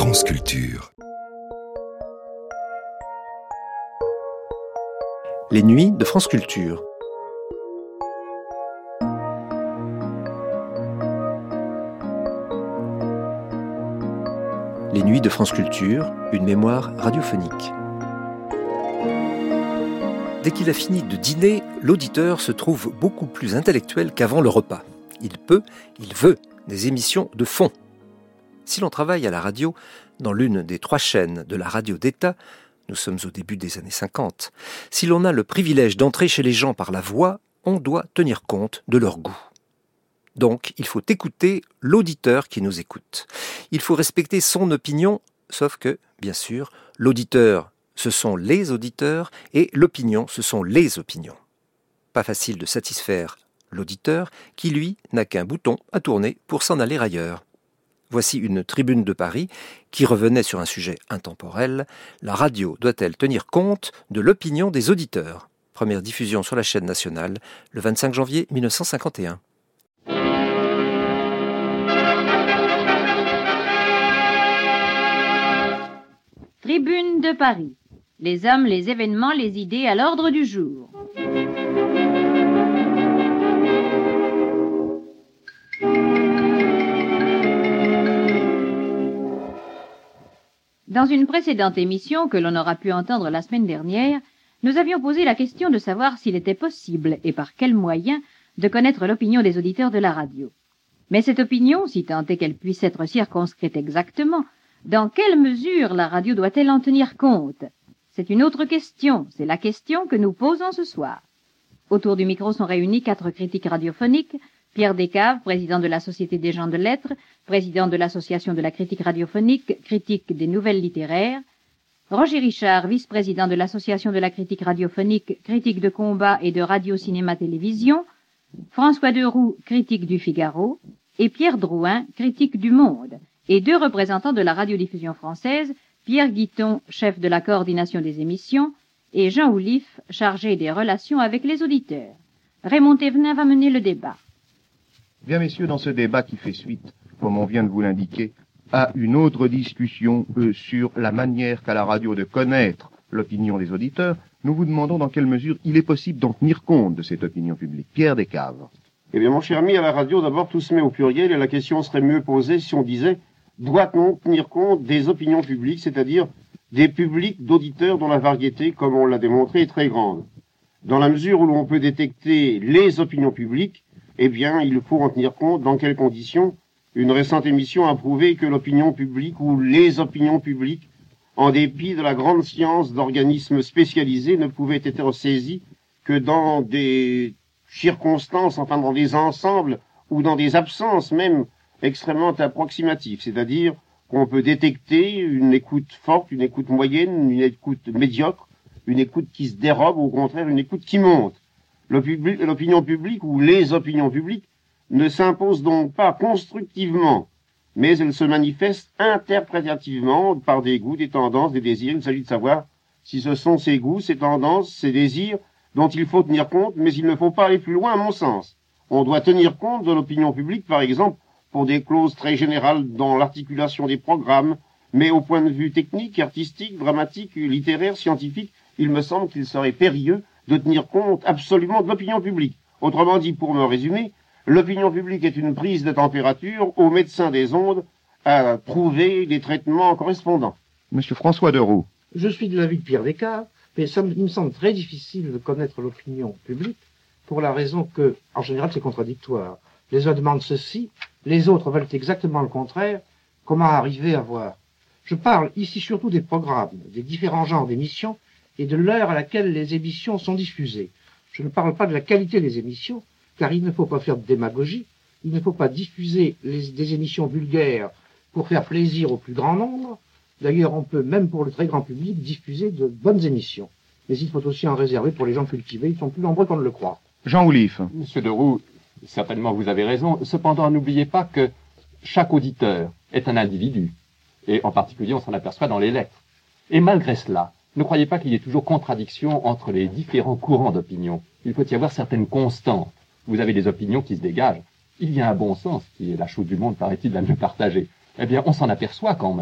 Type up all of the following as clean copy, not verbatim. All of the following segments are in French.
France Culture. Les nuits de France Culture. Les nuits de France Culture, une mémoire radiophonique. Dès qu'il a fini de dîner, l'auditeur se trouve beaucoup plus intellectuel qu'avant le repas. Il veut des émissions de fond. Si l'on travaille à la radio, dans l'une des 3 chaînes de la radio d'État, nous sommes au début des années 50, si l'on a le privilège d'entrer chez les gens par la voix, on doit tenir compte de leur goût. Donc, il faut écouter l'auditeur qui nous écoute. Il faut respecter son opinion, sauf que, bien sûr, l'auditeur, ce sont les auditeurs, et l'opinion, ce sont les opinions. Pas facile de satisfaire l'auditeur, qui, lui, n'a qu'un bouton à tourner pour s'en aller ailleurs. Voici une tribune de Paris qui revenait sur un sujet intemporel. La radio doit-elle tenir compte de l'opinion des auditeurs ? Première diffusion sur la chaîne nationale, le 25 janvier 1951. Tribune de Paris. Les hommes, les événements, les idées à l'ordre du jour. Dans une précédente émission que l'on aura pu entendre la semaine dernière, nous avions posé la question de savoir s'il était possible, et par quels moyens, de connaître l'opinion des auditeurs de la radio. Mais cette opinion, si tant est qu'elle puisse être circonscrite exactement, dans quelle mesure la radio doit-elle en tenir compte ? C'est une autre question, c'est la question que nous posons ce soir. Autour du micro sont réunis 4 critiques radiophoniques, Pierre Descaves, président de la Société des gens de lettres, président de l'Association de la critique radiophonique, critique des nouvelles littéraires, Roger Richard, vice-président de l'Association de la critique radiophonique, critique de combat et de radio-cinéma-télévision, François Deroux, critique du Figaro, et Pierre Drouin, critique du Monde, et 2 représentants de la radiodiffusion française, Pierre Guiton, chef de la coordination des émissions, et Jean Oulif, chargé des relations avec les auditeurs. Raymond Thévenin va mener le débat. Bien, messieurs, dans ce débat qui fait suite, comme on vient de vous l'indiquer, à une autre discussion sur la manière qu'a la radio de connaître l'opinion des auditeurs, nous vous demandons dans quelle mesure il est possible d'en tenir compte de cette opinion publique. Pierre Descaves. Eh bien, mon cher ami, à la radio, d'abord, tout se met au pluriel et la question serait mieux posée si on disait « doit-on tenir compte des opinions publiques », c'est-à-dire des publics d'auditeurs dont la variété, comme on l'a démontré, est très grande. Dans la mesure où l'on peut détecter les opinions publiques, eh bien, il faut en tenir compte. Dans quelles conditions ? Une récente émission a prouvé que l'opinion publique ou les opinions publiques, en dépit de la grande science d'organismes spécialisés, ne pouvaient être saisies que dans des circonstances, enfin dans des ensembles ou dans des absences même extrêmement approximatives. C'est-à-dire qu'on peut détecter une écoute forte, une écoute moyenne, une écoute médiocre, une écoute qui se dérobe, ou au contraire une écoute qui monte. L'opinion publique ou les opinions publiques ne s'imposent donc pas constructivement, mais elles se manifestent interprétativement par des goûts, des tendances, des désirs. Il s'agit de savoir si ce sont ces goûts, ces tendances, ces désirs dont il faut tenir compte, mais il ne faut pas aller plus loin à mon sens. On doit tenir compte de l'opinion publique, par exemple, pour des clauses très générales dans l'articulation des programmes, mais au point de vue technique, artistique, dramatique, littéraire, scientifique, il me semble qu'il serait périlleux de tenir compte absolument de l'opinion publique. Autrement dit, pour me résumer, l'opinion publique est une prise de température au médecin des ondes à trouver les traitements correspondants. Monsieur François Deroux. Je suis de l'avis de Pierre Descaves, mais il me semble très difficile de connaître l'opinion publique pour la raison que, en général, c'est contradictoire. Les uns demandent ceci, les autres veulent exactement le contraire. Comment arriver à voir ? Je parle ici surtout des programmes, des différents genres d'émissions et de l'heure à laquelle les émissions sont diffusées. Je ne parle pas de la qualité des émissions, car il ne faut pas faire de démagogie, il ne faut pas diffuser des émissions vulgaires pour faire plaisir au plus grand nombre. D'ailleurs, on peut, même pour le très grand public, diffuser de bonnes émissions. Mais il faut aussi en réserver pour les gens cultivés, ils sont plus nombreux qu'on ne le croit. Jean Oulif. Monsieur Deroux, certainement vous avez raison. Cependant, n'oubliez pas que chaque auditeur est un individu. Et en particulier, on s'en aperçoit dans les lettres. Et malgré cela, ne croyez pas qu'il y ait toujours contradiction entre les différents courants d'opinion. Il faut y avoir certaines constantes. Vous avez des opinions qui se dégagent. Il y a un bon sens, qui est la chose du monde, paraît-il, la mieux partagée. Eh bien, on s'en aperçoit quand même.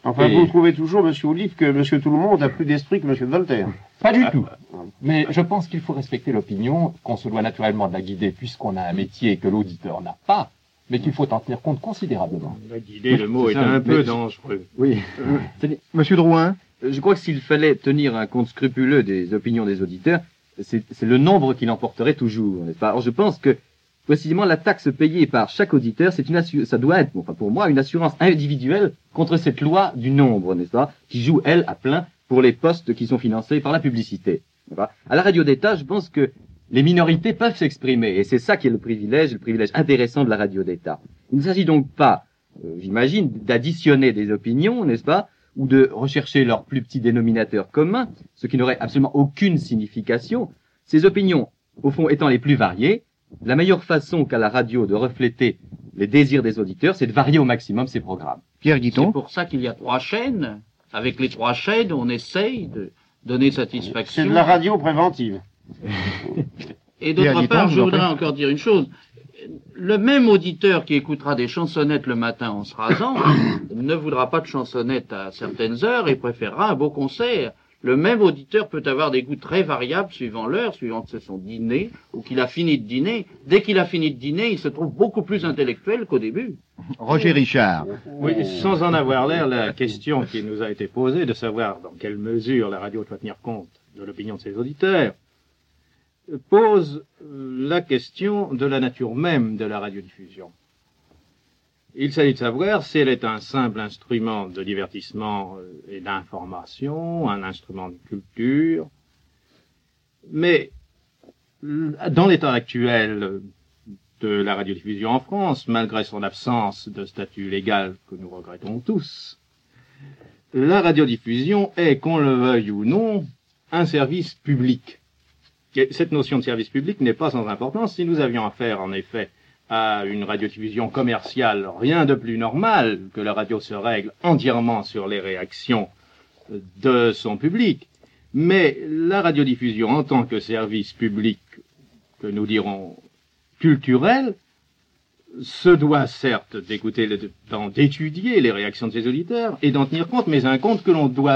Enfin, Et- vous trouvez toujours, Monsieur Olive, que Monsieur Tout-le-Monde a plus d'esprit que Monsieur de Voltaire. Pas du tout. Mais je pense qu'il faut respecter l'opinion, qu'on se doit naturellement de la guider puisqu'on a un métier que l'auditeur n'a pas, mais qu'il faut en tenir compte considérablement. La guider, le mot c'est est ça, un peu mais- dangereux. Oui. Monsieur Drouin, Je crois que s'il fallait tenir un compte scrupuleux des opinions des auditeurs, c'est le nombre qui l'emporterait toujours, n'est-ce pas? Alors je pense que précisément la taxe payée par chaque auditeur, ça doit être, enfin pour moi, une assurance individuelle contre cette loi du nombre, n'est-ce pas, qui joue elle à plein pour les postes qui sont financés par la publicité. N'est-ce pas? À la radio d'État, je pense que les minorités peuvent s'exprimer, et c'est ça qui est le privilège intéressant de la radio d'État. Il ne s'agit donc pas, j'imagine, d'additionner des opinions, n'est-ce pas, ou de rechercher leur plus petit dénominateur commun, ce qui n'aurait absolument aucune signification. Ces opinions, au fond, étant les plus variées, la meilleure façon qu'a la radio de refléter les désirs des auditeurs, c'est de varier au maximum ses programmes. Pierre C'est Guiton. pour ça qu'il y a 3 chaînes. Avec les 3 chaînes, on essaye de donner satisfaction. C'est de la radio préventive. Et Pierre d'autre Guiton, part, je je vous en voudrais prie. encore dire une chose. Le même auditeur qui écoutera des chansonnettes le matin en se rasant ne voudra pas de chansonnettes à certaines heures et préférera un beau concert. Le même auditeur peut avoir des goûts très variables suivant l'heure, suivant que c'est son dîner ou qu'il a fini de dîner. Dès qu'il a fini de dîner, il se trouve beaucoup plus intellectuel qu'au début. Roger Richard. Oui, sans en avoir l'air, la question qui nous a été posée de savoir dans quelle mesure la radio doit tenir compte de l'opinion de ses auditeurs pose la question de la nature même de la radiodiffusion. Il s'agit de savoir si elle est un simple instrument de divertissement et d'information, un instrument de culture, mais dans l'état actuel de la radiodiffusion en France, malgré son absence de statut légal que nous regrettons tous, la radiodiffusion est, qu'on le veuille ou non, un service public. Et cette notion de service public n'est pas sans importance. Si nous avions affaire, en effet, à une radiodiffusion commerciale, rien de plus normal que la radio se règle entièrement sur les réactions de son public. Mais la radiodiffusion en tant que service public, que nous dirons culturel, se doit certes d'écouter le temps, d'étudier les réactions de ses auditeurs et d'en tenir compte, mais un compte que l'on doit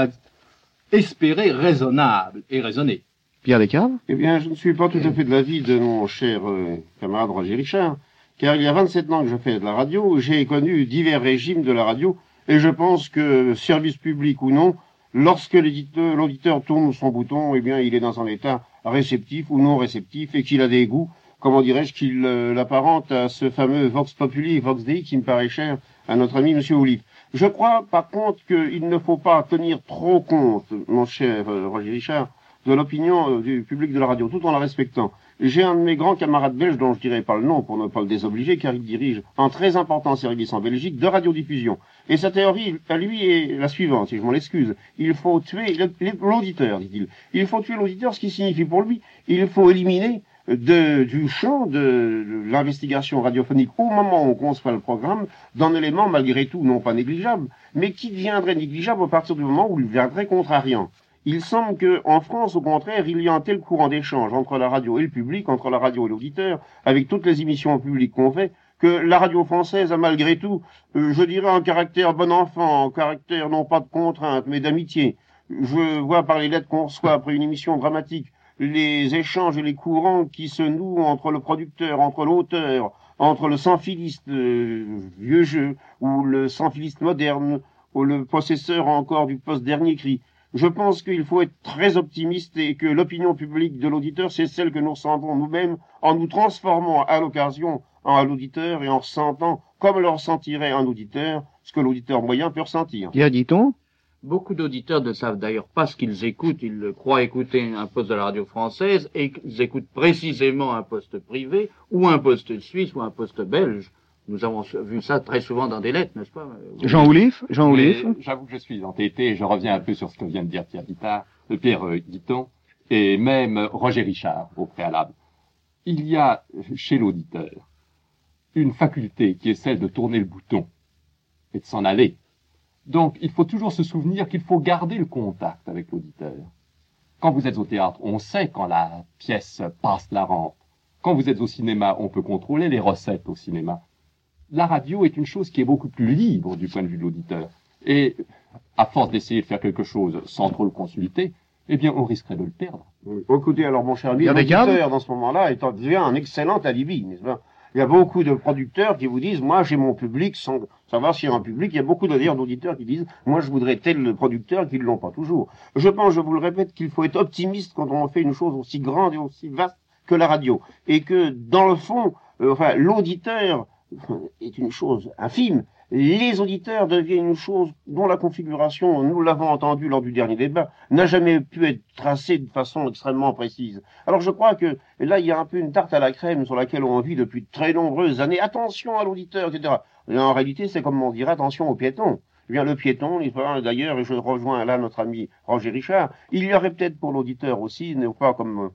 espérer raisonnable et raisonné. Pierre Descaves. Eh bien, je ne suis pas tout à fait de l'avis de mon cher camarade Roger Richard, car il y a 27 ans que je fais de la radio, j'ai connu divers régimes de la radio, et je pense que, service public ou non, lorsque l'auditeur tourne son bouton, eh bien, il est dans un état réceptif ou non réceptif, et qu'il a des goûts, comment dirais-je, qu'il l'apparente à ce fameux Vox Populi, Vox Dei, qui me paraît cher à notre ami Monsieur Olive. Je crois, par contre, qu'il ne faut pas tenir trop compte, mon cher Roger Richard, de l'opinion du public de la radio, tout en la respectant. J'ai un de mes grands camarades belges, dont je dirai pas le nom pour ne pas le désobliger, car il dirige un très important service en Belgique de radiodiffusion. Et sa théorie, à lui, est la suivante, si je m'en excuse. Il faut tuer l'auditeur, dit-il. Il faut tuer l'auditeur, ce qui signifie pour lui, il faut éliminer du champ de l'investigation radiophonique au moment où on conçoit le programme, d'un élément malgré tout non pas négligeable, mais qui deviendrait négligeable à partir du moment où il deviendrait contrariant. Il semble qu'en France, au contraire, il y a un tel courant d'échange entre la radio et le public, entre la radio et l'auditeur, avec toutes les émissions publiques qu'on fait, que la radio française a malgré tout, je dirais, un caractère bon enfant, un caractère non pas de contrainte, mais d'amitié. Je vois par les lettres qu'on reçoit après une émission dramatique, les échanges et les courants qui se nouent entre le producteur, entre l'auteur, entre le sans-filiste vieux jeu, ou le sans-filiste moderne, ou le possesseur encore du post-dernier cri. Je pense qu'il faut être très optimiste et que l'opinion publique de l'auditeur, c'est celle que nous ressentons nous-mêmes en nous transformant à l'occasion en l'auditeur et en ressentant comme le ressentirait un auditeur, ce que l'auditeur moyen peut ressentir. Pierre Guiton. Beaucoup d'auditeurs ne savent d'ailleurs pas ce qu'ils écoutent. Ils croient écouter un poste de la radio française et ils écoutent précisément un poste privé ou un poste suisse ou un poste belge. Nous avons vu ça très souvent dans des lettres, n'est-ce pas? Jean Oulif. Jean Mais Oulif. j'avoue que je suis entêté et je reviens un peu sur ce que vient de dire Pierre Guiton et même Roger Richard au préalable. Il y a chez l'auditeur une faculté qui est celle de tourner le bouton et de s'en aller. Donc il faut toujours se souvenir qu'il faut garder le contact avec l'auditeur. Quand vous êtes au théâtre, on sait quand la pièce passe la rampe. Quand vous êtes au cinéma, on peut contrôler les recettes au cinéma. La radio est une chose qui est beaucoup plus libre du point de vue de l'auditeur. Et à force d'essayer de faire quelque chose sans trop le consulter, eh bien, on risquerait de le perdre. Oui. Écoutez, alors, mon cher ami, Pierre Descaves l'auditeur, dans ce moment-là, devient un excellent alibi, n'est-ce pas? Il y a beaucoup de producteurs qui vous disent, moi, j'ai mon public, sans savoir s'il y a un public. Il y a beaucoup d'ailleurs d'auditeurs qui disent, moi, je voudrais tel producteur, qui ne l'ont pas toujours. Je pense, je vous le répète, qu'il faut être optimiste quand on fait une chose aussi grande et aussi vaste que la radio. Et que, dans le fond, l'auditeur est une chose infime. Les auditeurs deviennent une chose dont la configuration, nous l'avons entendu lors du dernier débat, n'a jamais pu être tracée de façon extrêmement précise. Alors je crois que là, il y a un peu une tarte à la crème sur laquelle on vit depuis de très nombreuses années. Attention à l'auditeur, etc. Et en réalité, c'est comme on dirait, attention au piéton. Eh bien, le piéton, d'ailleurs, et je rejoins là notre ami Roger Richard, il y aurait peut-être pour l'auditeur aussi, n'est pas comme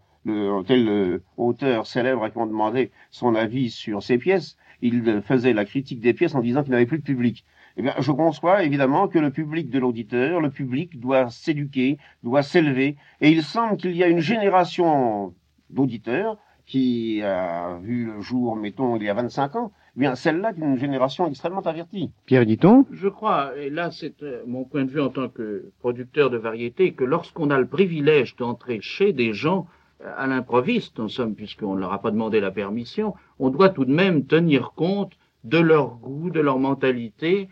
tel auteur célèbre à qui on demandait son avis sur ses pièces, il faisait la critique des pièces en disant qu'il n'avait plus de public. Eh bien, je conçois évidemment que le public de l'auditeur, le public doit s'éduquer, doit s'élever, et il semble qu'il y a une génération d'auditeurs qui a vu le jour, mettons, il y a 25 ans, eh bien, celle-là est une génération extrêmement avertie. Pierre dit-on? Je crois, et là c'est mon point de vue en tant que producteur de variété, que lorsqu'on a le privilège d'entrer chez des gens à l'improviste, en somme, puisqu'on ne leur a pas demandé la permission, on doit tout de même tenir compte de leur goût, de leur mentalité,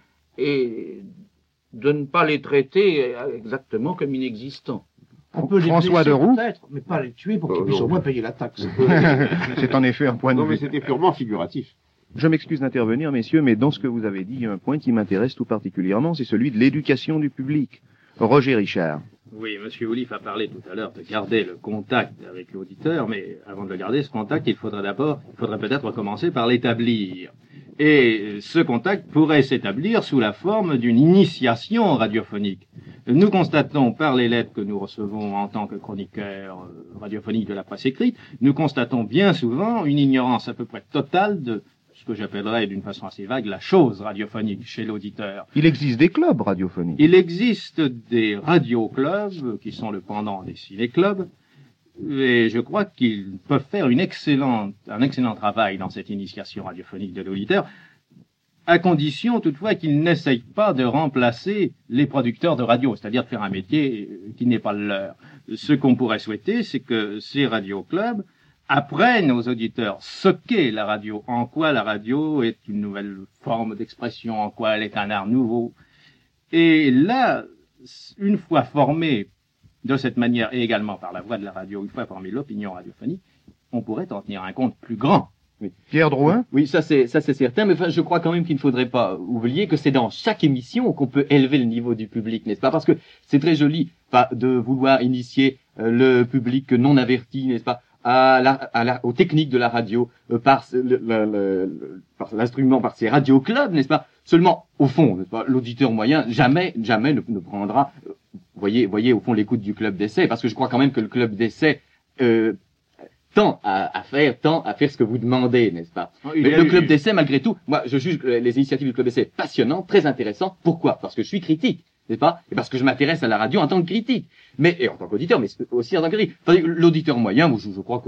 et de ne pas les traiter exactement comme inexistants. On peut les François blesser Deroux peut-être, mais pas les tuer pour qu'ils puissent au moins payer la taxe. C'est en effet un point de Non, mais vue. c'était purement figuratif. Je m'excuse d'intervenir, messieurs, mais dans ce que vous avez dit, il y a un point qui m'intéresse tout particulièrement, c'est celui de l'éducation du public. Roger Richard. Oui, Monsieur Oulif a parlé tout à l'heure de garder le contact avec l'auditeur, mais avant de le garder, ce contact, il faudrait peut-être commencer par l'établir. Et ce contact pourrait s'établir sous la forme d'une initiation radiophonique. Nous constatons par les lettres que nous recevons en tant que chroniqueurs radiophoniques de la presse écrite, nous constatons bien souvent une ignorance à peu près totale de ce que j'appellerais d'une façon assez vague la chose radiophonique chez l'auditeur. Il existe des clubs radiophoniques. Il existe des radioclubs qui sont le pendant des ciné-clubs, et je crois qu'ils peuvent faire un excellent travail dans cette initiation radiophonique de l'auditeur, à condition toutefois qu'ils n'essayent pas de remplacer les producteurs de radio, c'est-à-dire de faire un métier qui n'est pas le leur. Ce qu'on pourrait souhaiter, c'est que ces radioclubs apprennent aux auditeurs ce qu'est la radio, en quoi la radio est une nouvelle forme d'expression, en quoi elle est un art nouveau. Et là, une fois formés de cette manière, et également par la voix de la radio, une fois formée l'opinion radiophonique, on pourrait en tenir un compte plus grand. Oui. Pierre Drouin? Oui, ça c'est certain, mais enfin, je crois quand même qu'il ne faudrait pas oublier que c'est dans chaque émission qu'on peut élever le niveau du public, n'est-ce pas? Parce que c'est très joli de vouloir initier le public non averti, n'est-ce pas, aux techniques de la radio, par l'instrument, par ces radioclubs, n'est-ce pas? Seulement, au fond, n'est-ce pas, l'auditeur moyen jamais ne prendra, voyez au fond l'écoute du club d'essai, parce que je crois quand même que le club d'essai tend à faire ce que vous demandez, n'est-ce pas? Mais le club d'essai, malgré tout, moi, je juge les initiatives du club d'essai passionnantes, très intéressantes. Pourquoi? Parce que je suis critique, n'est-ce pas? Et parce que je m'intéresse à la radio en tant que critique. Et en tant qu'auditeur, mais aussi en tant que critique. L'auditeur moyen, je crois que,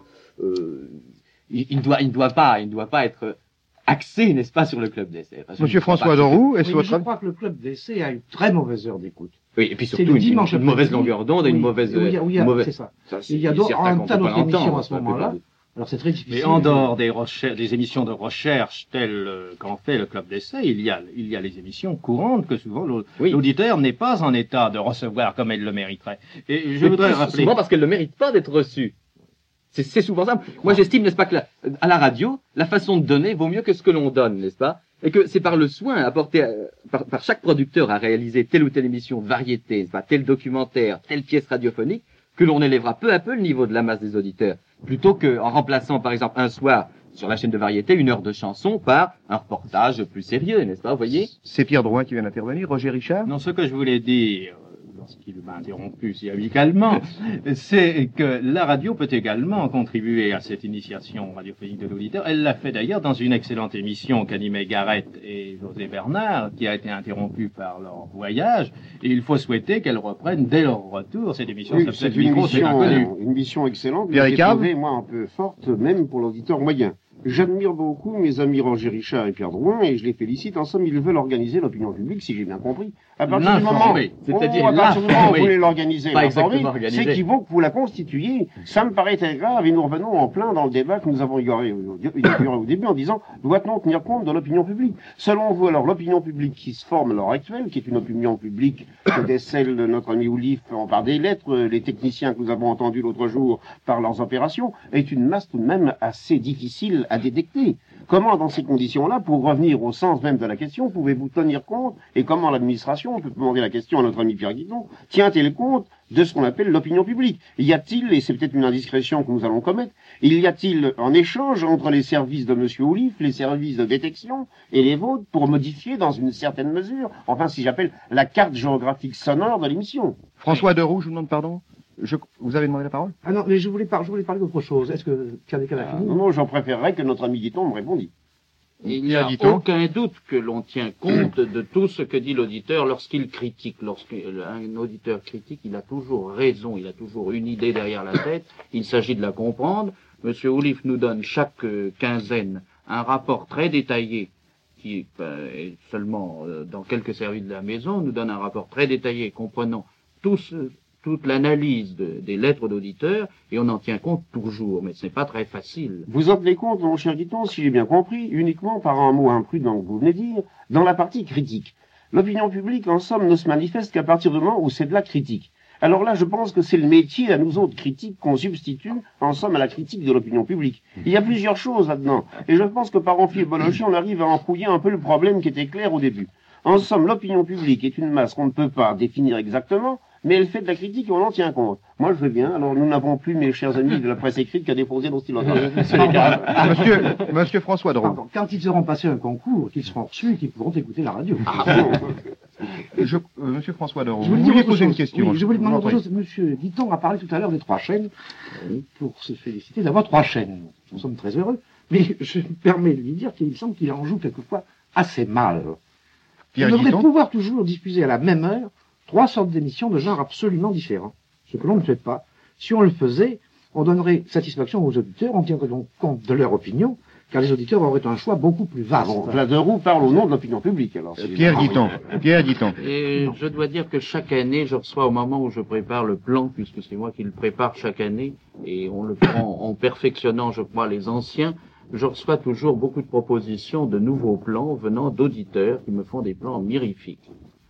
il ne doit pas être axé, n'est-ce pas, sur le club d'essai. Monsieur François Deroux, je crois que le club d'essai a une très mauvaise heure d'écoute. Oui, et puis surtout une mauvaise longueur d'onde et une mauvaise... c'est ça. Il y a un tas d'autres émissions à ce moment-là. Alors c'est très difficile. Mais en dehors des émissions de recherche telles qu'en fait le club d'essai, il y a les émissions courantes que souvent l'auditeur n'est pas en état de recevoir comme elle le mériterait. Et je voudrais rappeler... Souvent parce qu'elle ne mérite pas d'être reçue. C'est souvent ça. Moi, j'estime, n'est-ce pas, que à la radio, la façon de donner vaut mieux que ce que l'on donne, n'est-ce pas? Et que c'est par le soin apporté par chaque producteur à réaliser telle ou telle émission de variété, n'est-ce pas, tel documentaire, telle pièce radiophonique, que l'on élèvera peu à peu le niveau de la masse des auditeurs. Plutôt qu'en remplaçant, par exemple, un soir, sur la chaîne de variété, une heure de chanson par un reportage plus sérieux, n'est-ce pas, vous voyez? C'est Pierre Drouin qui vient d'intervenir. Roger Richard? Non, ce que je voulais dire, lorsqu'il m'a interrompu si amicalement, c'est que la radio peut également contribuer à cette initiation radiophonique de l'auditeur. Elle l'a fait d'ailleurs dans une excellente émission qu'animaient Garrett et José Bernard, qui a été interrompue par leur voyage, et il faut souhaiter qu'elle reprenne dès leur retour cette émission. Oui, c'est une émission excellente, mais j'ai trouvé, moi, un peu forte, même pour l'auditeur moyen. J'admire beaucoup mes amis Roger Richard et Pierre Drouin, et je les félicite. En somme, ils veulent organiser l'opinion publique, si j'ai bien compris. À partir du moment, c'est-à-dire à partir du moment où vous voulez l'organiser, pas l'informer, exactement organiser. c'est qu'il faut que vous la constituiez. Ça me paraît très grave, et nous revenons en plein dans le débat que nous avons inauguré au début en disant, doit-on tenir compte de l'opinion publique? Selon vous, alors, l'opinion publique qui se forme à l'heure actuelle, qui est une opinion publique que décèle notre ami Oulif par des lettres, les techniciens que nous avons entendus l'autre jour par leurs opérations, est une masse tout de même assez difficile à détecter. Comment, dans ces conditions-là, pour revenir au sens même de la question, pouvez-vous tenir compte, et comment l'administration, on peut demander la question à notre ami Pierre Guidon, tient-elle compte de ce qu'on appelle l'opinion publique? Y a-t-il, et c'est peut-être une indiscrétion que nous allons commettre, y a-t-il un échange entre les services de M. Oulif, les services de détection et les vôtres pour modifier dans une certaine mesure, enfin si j'appelle la carte géographique sonore de l'émission? François Deroux, je vous demande pardon. Vous avez demandé la parole? Ah non, mais je voulais parler d'autre chose. Est-ce que Pierre Descaldes a fini? Non, j'en préférerais que notre ami Guiton me répondît. Il n'y a aucun doute que l'on tient compte de tout ce que dit l'auditeur lorsqu'il critique. Lorsqu'un auditeur critique, il a toujours raison, il a toujours une idée derrière la tête, il s'agit de la comprendre. Monsieur Oulif nous donne chaque quinzaine un rapport très détaillé, qui est seulement dans quelques services de la maison, nous donne un rapport très détaillé comprenant toute l'analyse des lettres d'auditeurs, et on en tient compte toujours, mais ce n'est pas très facile. Vous en tenez compte, mon cher Guiton, si j'ai bien compris, uniquement par un mot imprudent que vous venez de dire, dans la partie critique. L'opinion publique, en somme, ne se manifeste qu'à partir du moment où c'est de la critique. Alors là, je pense que c'est le métier à nous autres critiques qu'on substitue, en somme, à la critique de l'opinion publique. Il y a plusieurs choses là-dedans, et je pense que par amphibologie, on arrive à empouiller un peu le problème qui était clair au début. En somme, l'opinion publique est une masse qu'on ne peut pas définir exactement, mais elle fait de la critique et on en tient compte. Moi, je veux bien. Alors, nous n'avons plus, mes chers amis de la presse écrite, qu'à déposer nos stylos. Monsieur François Deroux. Pardon, quand ils auront passé un concours, qu'ils seront reçus et qu'ils pourront écouter la radio. Monsieur François Deroux, Je vous vouliez poser une question. Oui, je voulais demander autre chose. Monsieur Guiton a parlé tout à l'heure des 3 chaînes, pour se féliciter d'avoir 3 chaînes. Nous sommes très heureux. Mais je me permets de lui dire qu'il semble qu'il en joue quelquefois assez mal. Pierre On devrait Guiton pouvoir toujours diffuser à la même heure 3 sortes d'émissions de genres absolument différents. Ce que l'on ne fait pas. Si on le faisait, on donnerait satisfaction aux auditeurs, on tiendrait donc compte de leur opinion, car les auditeurs auraient un choix beaucoup plus vaste. Bon, Deroux parle au nom de l'opinion publique, alors. Pierre Guiton. Pierre Guiton. Et je dois dire que chaque année, je reçois au moment où je prépare le plan, puisque c'est moi qui le prépare chaque année, et on le prend en perfectionnant, je crois, les anciens, je reçois toujours beaucoup de propositions de nouveaux plans venant d'auditeurs qui me font des plans mirifiques.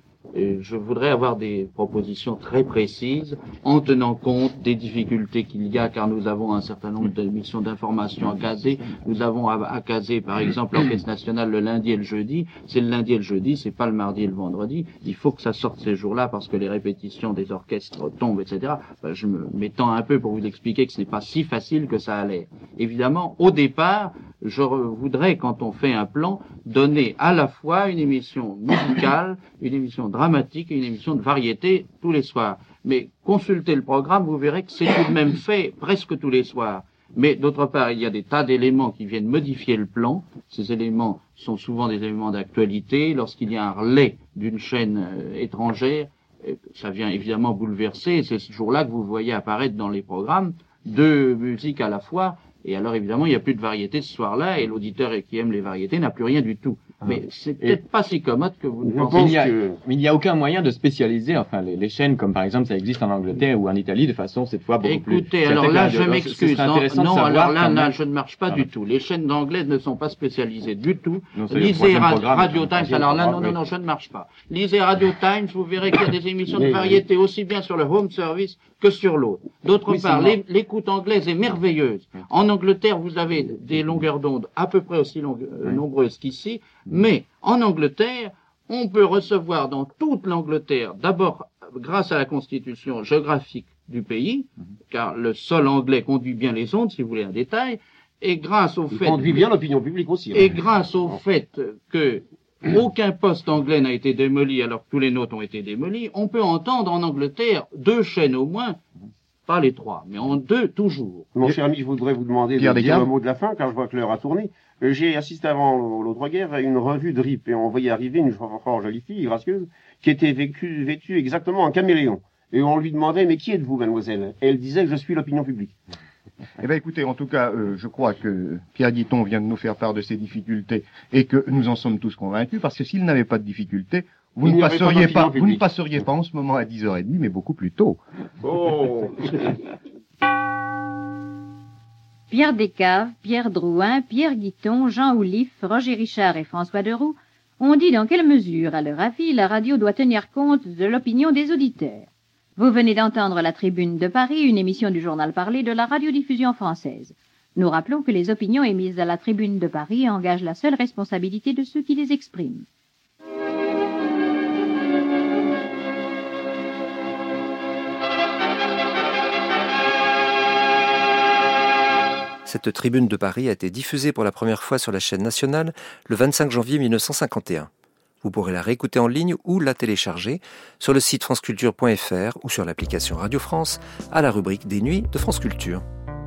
Et je voudrais avoir des propositions très précises en tenant compte des difficultés qu'il y a, car nous avons un certain nombre d'émissions d'information à caser. Nous avons à caser, par exemple, l'Orchestre National le lundi et le jeudi. C'est le lundi et le jeudi, c'est pas le mardi et le vendredi. Il faut que ça sorte ces jours-là parce que les répétitions des orchestres tombent, etc. Je m'étends un peu pour vous expliquer que ce n'est pas si facile que ça a l'air. Évidemment, au départ, je voudrais, quand on fait un plan, donner à la fois une émission musicale, une émission dramatique et une émission de variété tous les soirs. Mais consultez le programme, vous verrez que c'est tout de même fait presque tous les soirs. Mais d'autre part, il y a des tas d'éléments qui viennent modifier le plan. Ces éléments sont souvent des éléments d'actualité. Lorsqu'il y a un relais d'une chaîne étrangère, ça vient évidemment bouleverser. C'est ce jour-là que vous voyez apparaître dans les programmes 2 musiques à la fois. Et alors, évidemment, il n'y a plus de variété ce soir-là, et l'auditeur qui aime les variétés n'a plus rien du tout. Mais c'est peut-être pas si commode que vous ne pensez. Mais il n'y a aucun moyen de spécialiser, enfin, les chaînes, comme par exemple ça existe en Angleterre ou en Italie, de façon, cette fois, beaucoup plus... Écoutez, alors là, je m'excuse. Non, alors là, je ne marche pas du tout. Les chaînes d'anglais ne sont pas spécialisées du tout. Lisez Radio Times, alors là, non, je ne marche pas. Lisez Radio Times, vous verrez qu'il y a des émissions de variété aussi bien sur le home service que sur l'autre. D'autre part, l'écoute anglaise est merveilleuse. En Angleterre, vous avez des longueurs d'onde à peu près aussi nombreuses qu'ici, mais en Angleterre, on peut recevoir dans toute l'Angleterre, d'abord grâce à la constitution géographique du pays, car le sol anglais conduit bien les ondes, si vous voulez un détail, et grâce au fait... conduit bien l'opinion publique aussi. Et grâce au fait que aucun poste anglais n'a été démoli alors que tous les nôtres ont été démolis, on peut entendre en Angleterre 2 chaînes au moins, pas les 3, mais en 2 toujours. Mon cher ami, je voudrais vous demander de dire le mot de la fin, car je vois que l'heure a tourné. J'ai assisté avant l'autre guerre à une revue de RIP, et on voyait arriver une fort jolie fille, gracieuse, qui était vêtue exactement en caméléon. Et on lui demandait, mais qui êtes-vous, mademoiselle? Et elle disait, je suis l'opinion publique. Eh bien, écoutez, en tout cas, je crois que Pierre Guiton vient de nous faire part de ses difficultés et que nous en sommes tous convaincus, parce que s'il n'avait pas de difficultés, vous ne passeriez pas en ce moment à 10h30, mais beaucoup plus tôt. Oh. Pierre Descaves, Pierre Drouin, Pierre Guiton, Jean Oulif, Roger Richard et François Deroux ont dit dans quelle mesure, à leur avis, la radio doit tenir compte de l'opinion des auditeurs. Vous venez d'entendre La Tribune de Paris, une émission du journal parlé de la radiodiffusion française. Nous rappelons que les opinions émises à la Tribune de Paris engagent la seule responsabilité de ceux qui les expriment. Cette Tribune de Paris a été diffusée pour la première fois sur la chaîne nationale le 25 janvier 1951. Vous pourrez la réécouter en ligne ou la télécharger sur le site franceculture.fr ou sur l'application Radio France à la rubrique des nuits de France Culture.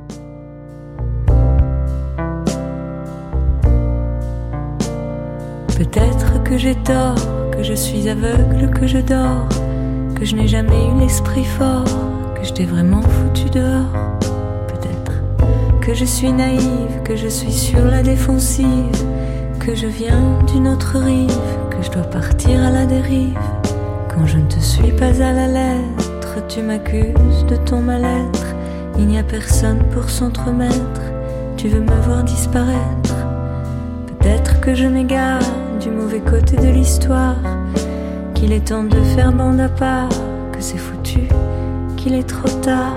Peut-être que j'ai tort, que je suis aveugle, que je dors, que je n'ai jamais eu l'esprit fort, que je t'ai vraiment foutu dehors. Peut-être que je suis naïve, que je suis sur la défensive, que je viens d'une autre rive, que je dois partir à la dérive. Quand je ne te suis pas à la lettre, tu m'accuses de ton mal-être. Il n'y a personne pour s'entremettre, tu veux me voir disparaître. Peut-être que je m'égare du mauvais côté de l'histoire, qu'il est temps de faire bande à part, que c'est foutu, qu'il est trop tard.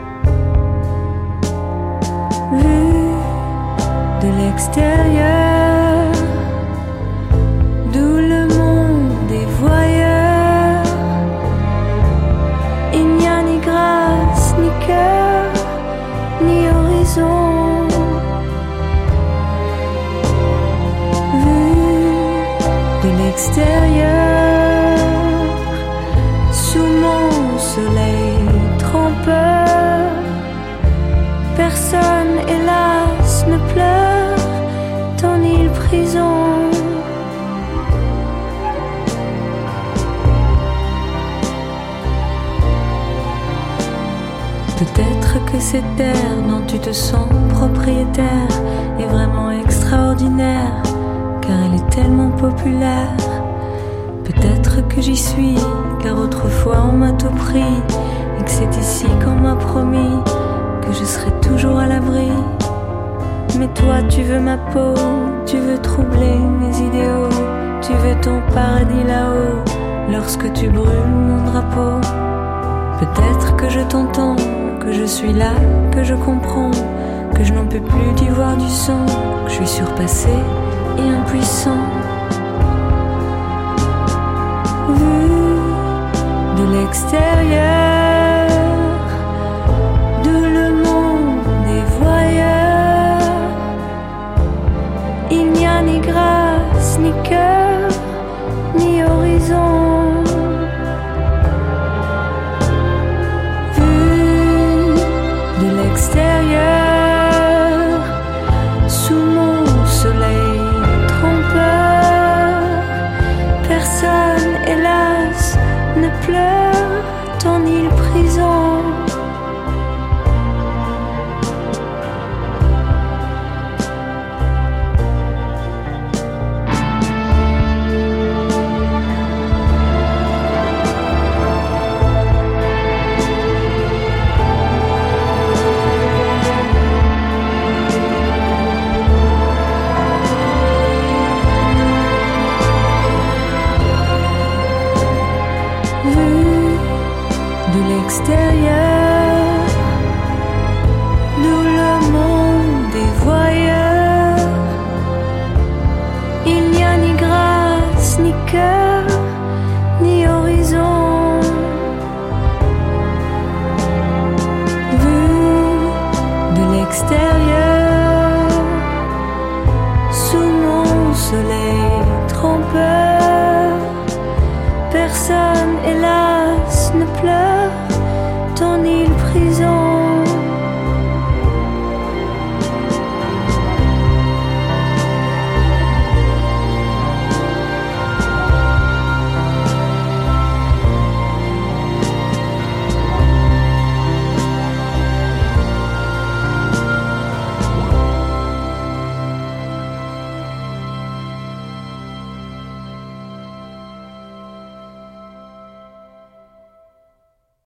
Vu de l'extérieur, d'où le monde est voyeur, il n'y a ni grâce, ni cœur, ni horizon. Vu de l'extérieur, sous mon soleil trempeur, personne, hélas, ne pleure ton île prison. Peut-être que cette terre dont tu te sens propriétaire est vraiment extraordinaire, car elle est tellement populaire. Peut-être que j'y suis, car autrefois on m'a tout pris, et que c'est ici qu'on m'a promis que je serai toujours à l'abri. Mais toi tu veux ma peau, tu veux troubler mes idéaux, tu veux ton paradis là-haut, lorsque tu brûles mon drapeau. Peut-être que je t'entends, que je suis là, que je comprends, que je n'en peux plus d'y voir du sang, que je suis surpassé et impuissant. Vu de l'extérieur, d'où le monde est voyeur, il n'y a ni grâce, ni cœur, ni horizon. Extérieur, sous mon soleil trompeur, personne, hélas, ne pleure ton île prison. Extérieur, d'où le monde est voyeur, il n'y a ni grâce, ni cœur, ni horizon. Vu de l'extérieur, sous mon soleil trompeur, personne, hélas, ne pleure ton île prison.